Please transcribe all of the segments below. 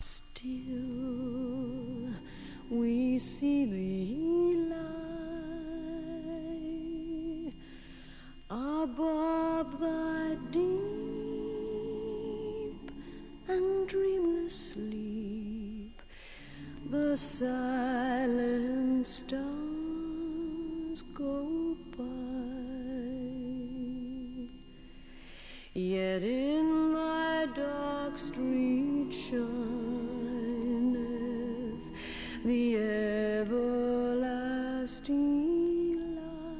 Still we see thee lie above thy deep and dreamless sleep. The silent stars go by, yet in thy dark street shineth the everlasting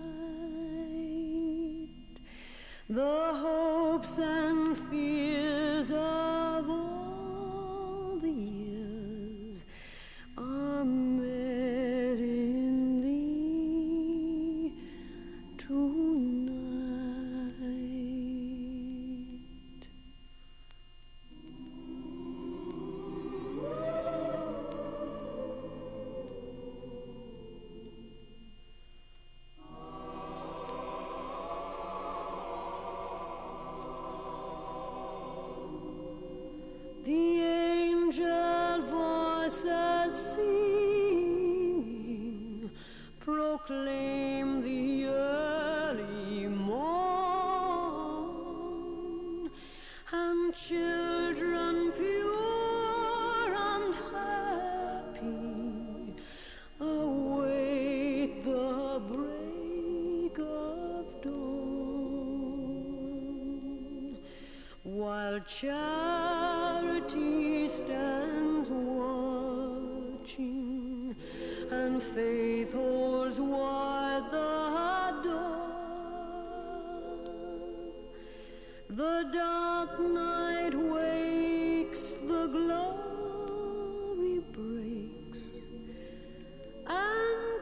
light. The hopes and fears of all the years are met in thee tonight. The angel voices singing proclaim the early morn, and children pure and happy await the break of dawn, while charity stands watching and faith holds wide the door. The dark night wakes, the glory breaks, and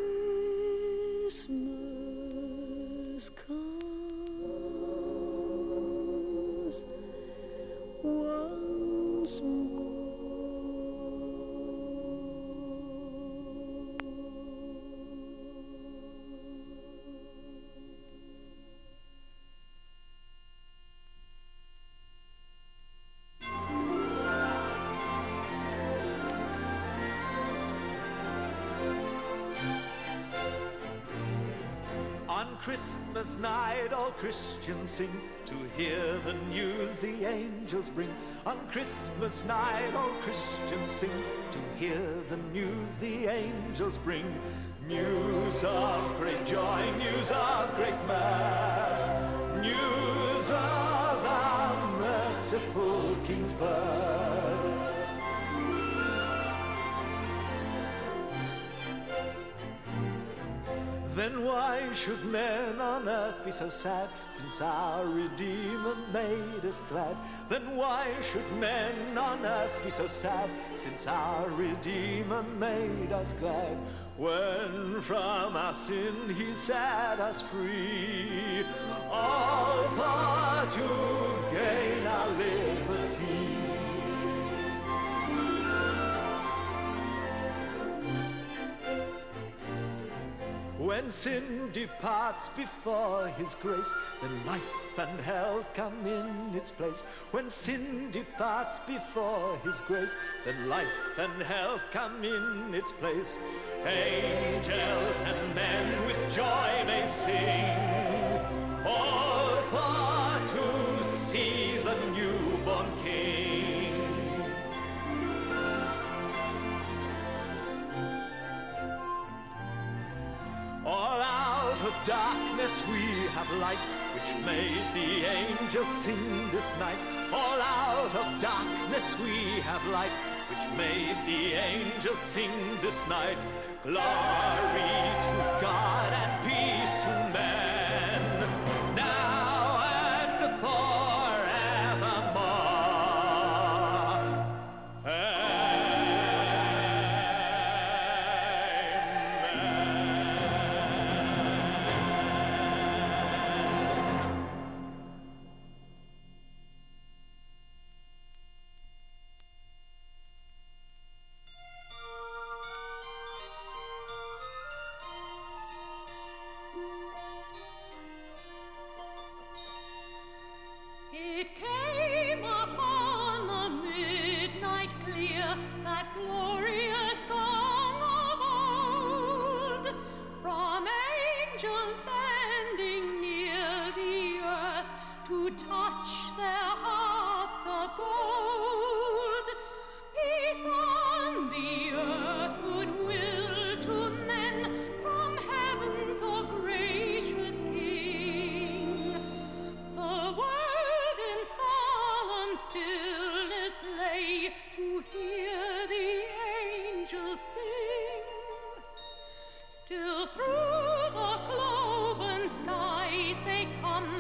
Christmas comes once more. On Christmas night all Christians sing to hear the news the angels bring. On Christmas night all Christians sing to hear the news the angels bring. News of great joy, news of great mirth, news of our merciful King's birth. Then why should men on earth be so sad, since our Redeemer made us glad? Then why should men on earth be so sad, since our Redeemer made us glad? When from our sin he set us free, all for to gain our liberty. When sin departs before his grace, then life and health come in its place. When sin departs before his grace, then life and health come in its place. Angels and men with joy may sing, all for to see the newborn King. All out of darkness we have light, which made the angels sing this night. All out of darkness we have light, which made the angels sing this night. Glory to God and peace to men, now and forevermore.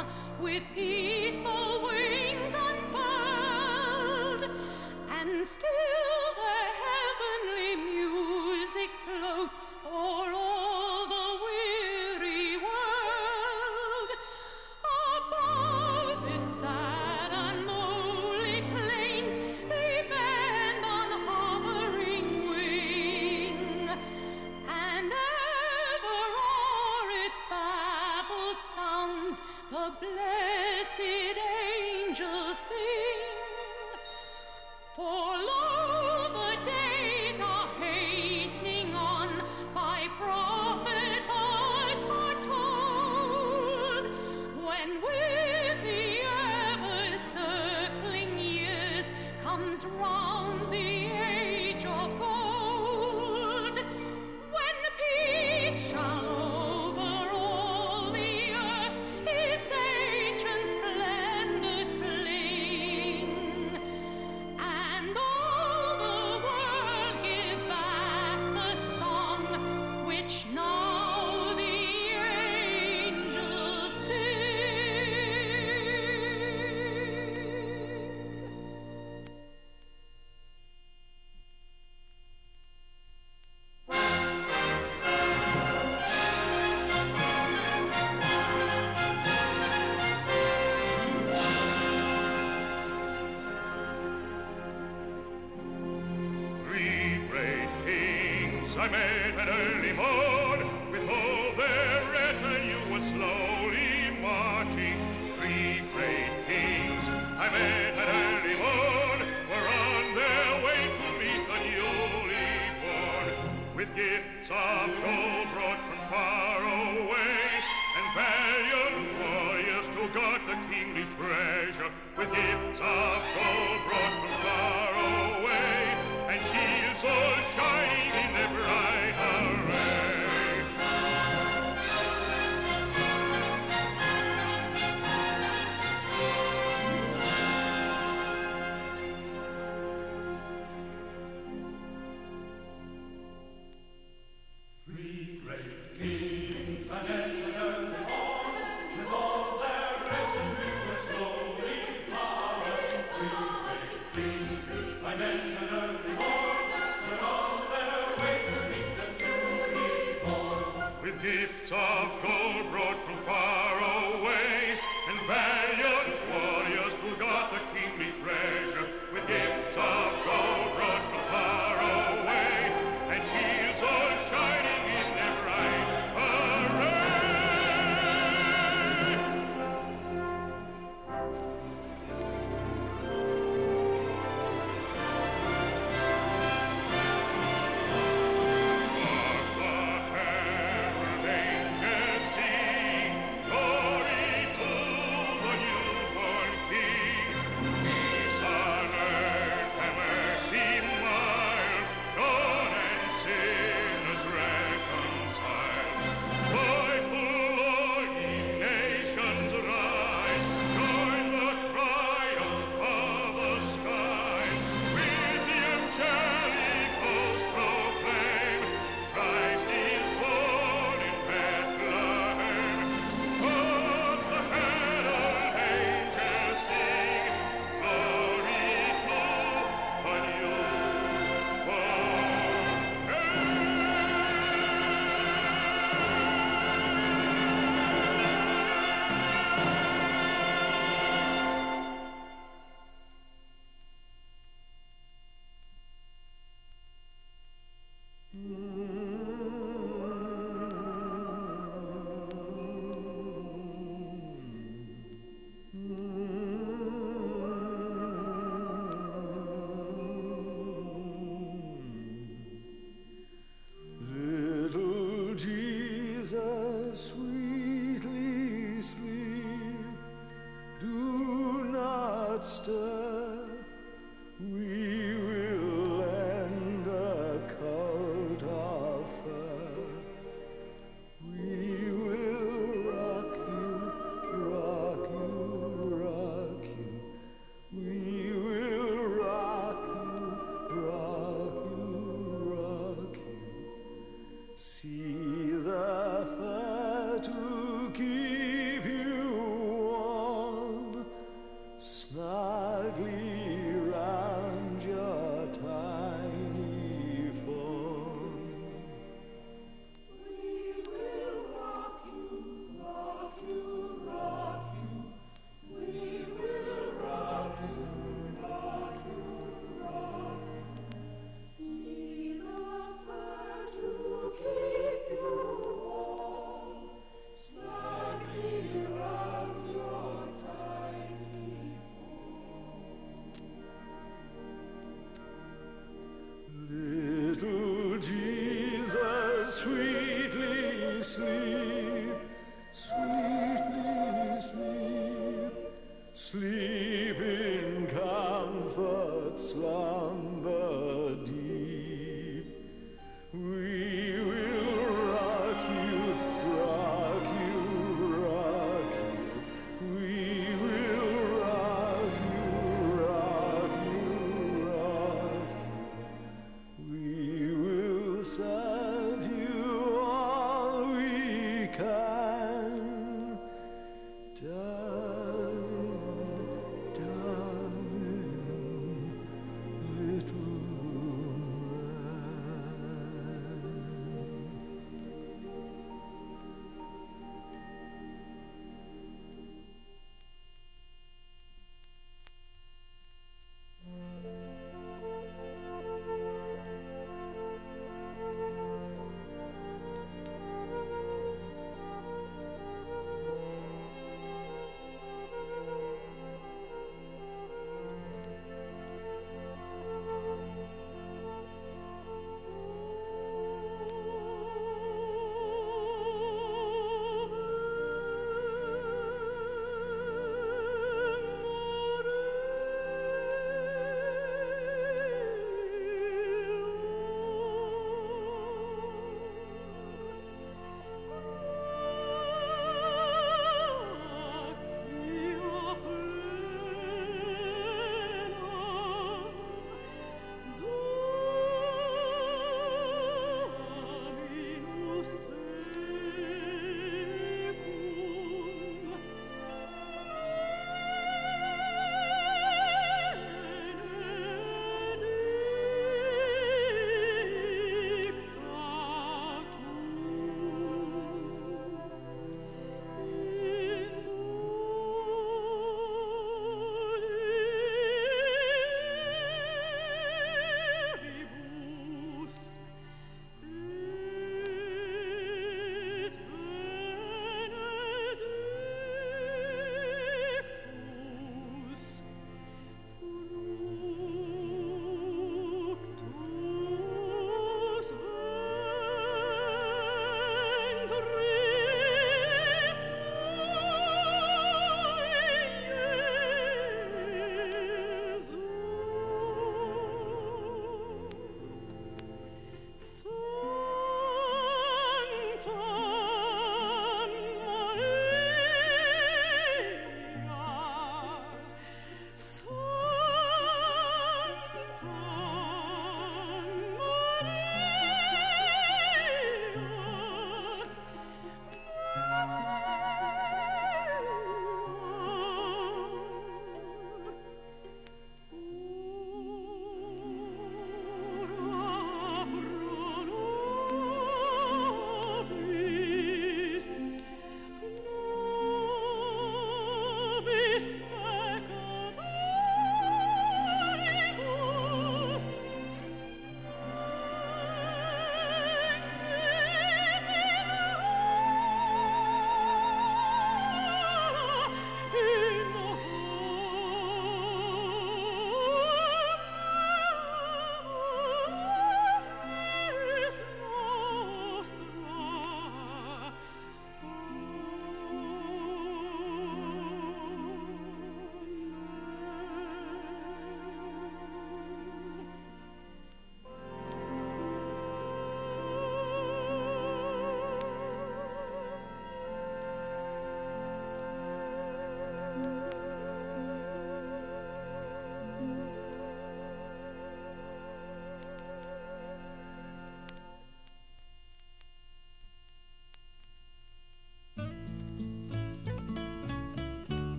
with peaceful wings unfurled, and still the heavenly music floats o'er all the weary world. Above its sad and lonely plains they bend on hovering wing, and ever o'er its babel sounds the blessed angels sing. For lo, the days are hastening on, by prophet birds foretold, when with the ever-circling years comes round the age of gold, when peace shall over all the earth its ancient splendors fling, and all the world give back the song which now the angels sing. Three great kings I met at early morn, with all their retinue was slowly marching. Three great kings I met at early morn, were on their way to meet the newly born, with gifts of gold brought from far away, and valiant warriors to guard the kingly treasure, with gifts of gold brought from far away, and shields all shining in their bright array. Three great kings I met at early morn, with all their retinue was slowly marching. Three great kings I met at early morn, were on their way to meet the newly born, with gifts of gold brought from far away, and valiant warriors who got the kingly treasure, with gifts of gold brought from far away, and shields all shining in their bright array. Hark the herald angels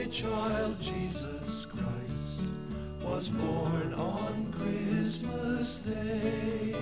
boy child Jesus Christ was born on Christmas Day.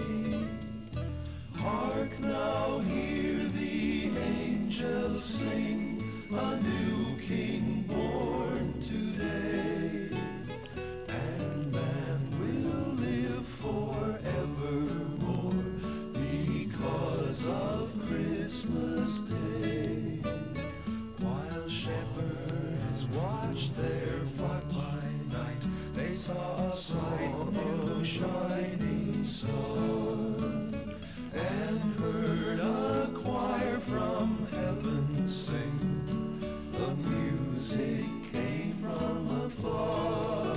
Hark now, hear the angels sing, a new King born today. And man will live forevermore because of Christmas Day. While shepherds watched their flock by night, they saw a bright new shining star, and heard a choir from heaven sing. The music came from afar.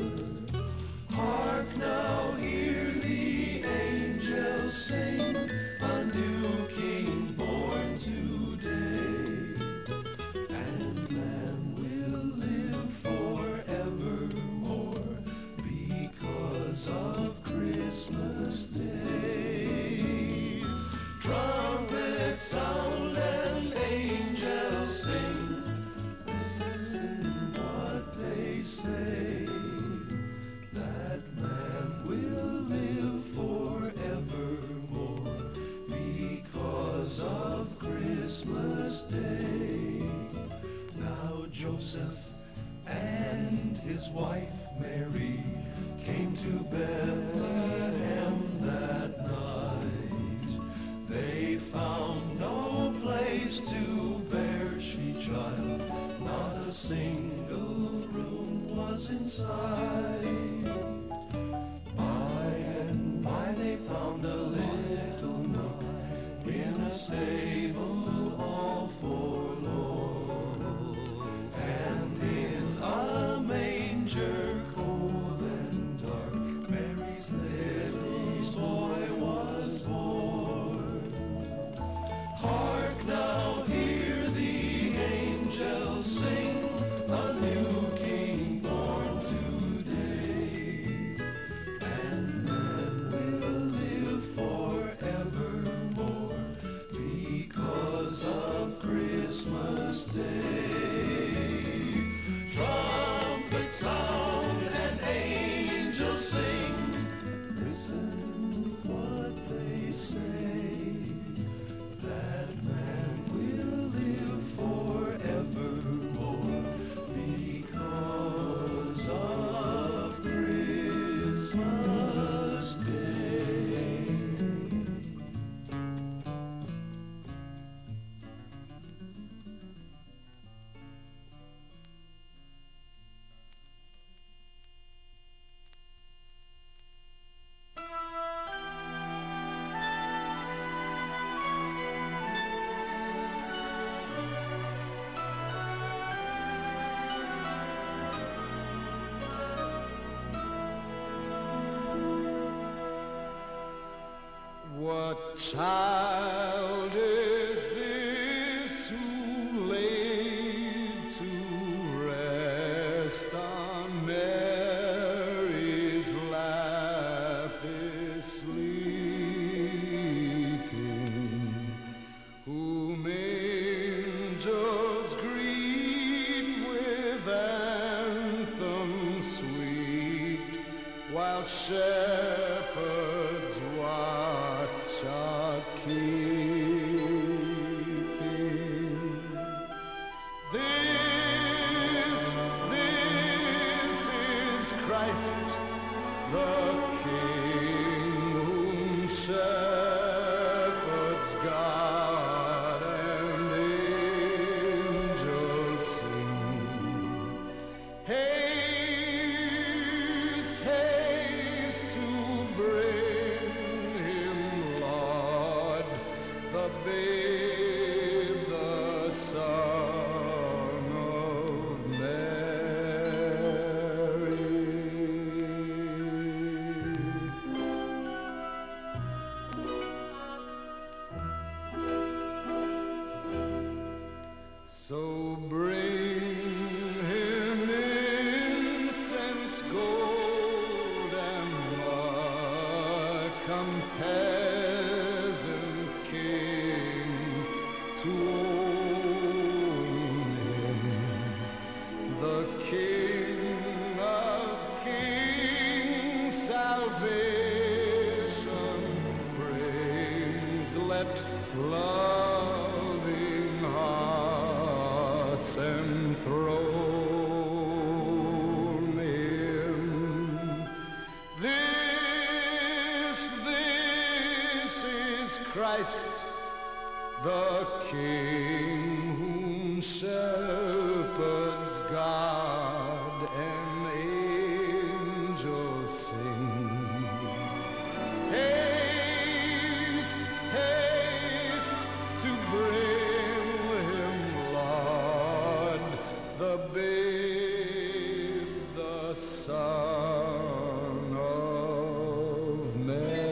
Hark now, hear the angels sing, a new King born today. And man will live forevermore because of Christmas Day. Trumpets sound and angels sing. Listen what they say, that man will live forevermore because of Christmas Day. Now Joseph and his wife Mary came to Bethlehem that night. They found no place to bear she-child, not a single room was inside. By and by they found a little nook in a stable all forlorn, and in a manger cold and dark, Mary's little boy was born. Hark now, hear the angels sing, a new King born today. And man will live forevermore because of Christmas Day. Trumpets sound and angels sing. Listen what they say, that man will live forevermore because of Christmas Day. What child is this who laid to rest on Mary's lap is sleeping, whom angels greet with anthems sweet, while shepherds watch are keeping? This is Christ, the King, whom shepherds guard and angels sing. Haste, haste to bring him, Lord, the babe, the Son of Mary. So bring him incense, gold, and myrrh. Come, peasant king, to own him. King of kings, salvation brings. Let loving hearts enthroned in. This is Christ, the King whom shepherds guard and angels sing. Haste, haste to bring him, Lord, the babe, the Son of Mary.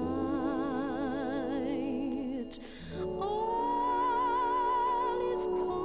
All is calm.